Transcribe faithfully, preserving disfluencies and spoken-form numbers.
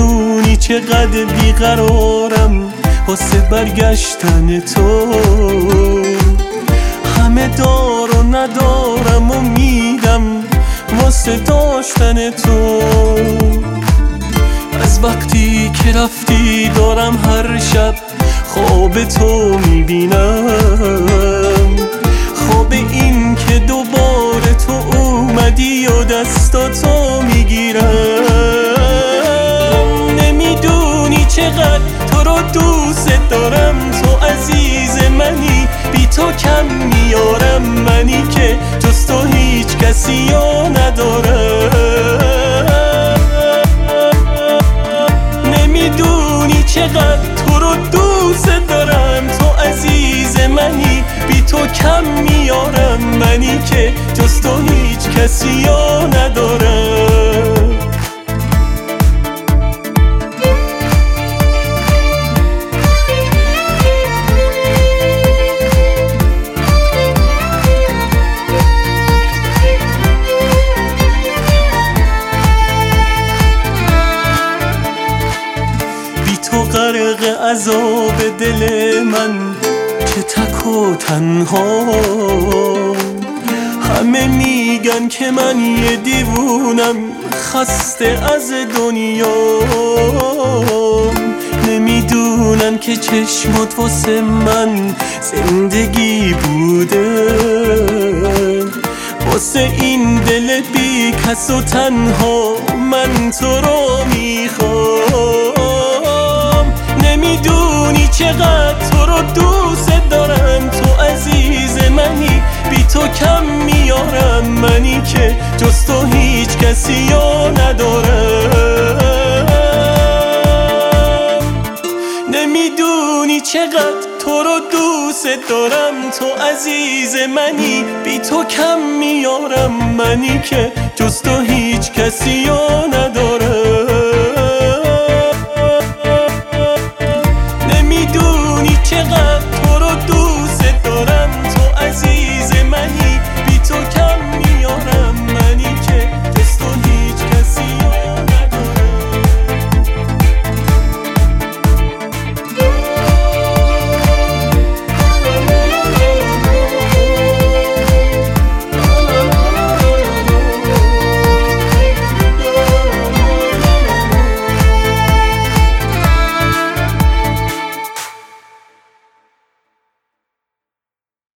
نمیدونی چقدر بیقرارم واسه برگشتن تو. همه دار و ندارم و میدم واسه داشتن تو. از وقتی که رفتی دارم هر شب خواب تو میبینم، خواب این که دوباره تو اومدی و دستاتو میگیرم. نمیدونی چقدر تو رو دوست دارم، تو عزیز منی بی تو کم میارم، منی که جز تو هیچ کسی رو ندارم. نمیدونی چقدر تو رو دوست دارم، تو عزیز منی بی تو کم میارم، منی که جز تو هیچ کسی رو ندارم. تو غرق عذاب دل من که تک و تنها، همه میگن که من یه دیوونم خسته از دنیا. نمیدونن که چشمات واسه من زندگی بوده، واسه این دل بی کس و تنها من تو رو میخوام. نمیدونی چقدر تو رو دوست دارم، تو عزیز منی بی تو کم میارم، منی که جز تو هیچ کسی رو ندارم. نمیدونی چقدر تو رو دوست دارم، تو عزیز منی بی تو کم میارم، منی که جز تو هیچ کسی رو ندارم.